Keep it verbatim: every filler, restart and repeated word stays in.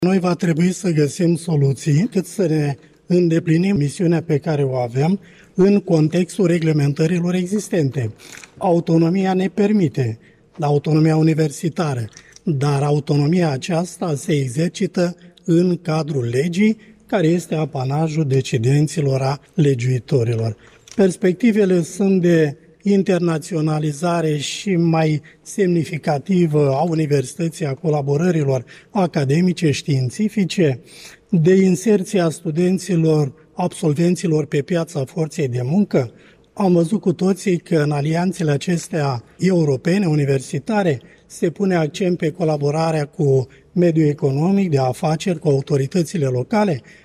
Noi va trebui să găsim soluții cât să ne îndeplinim misiunea pe care o avem în contextul reglementărilor existente. Autonomia ne permite, autonomia universitară, dar autonomia aceasta se exercită în cadrul legii, care este apanajul decidenților, a legiuitorilor. Perspectivele sunt de internaționalizare și mai semnificativă a universității, a colaborărilor academice, științifice, de inserția studenților, absolvenților pe piața forței de muncă. Am văzut cu toții că în alianțele acestea europene, universitare, se pune accent pe colaborarea cu mediul economic, de afaceri, cu autoritățile locale,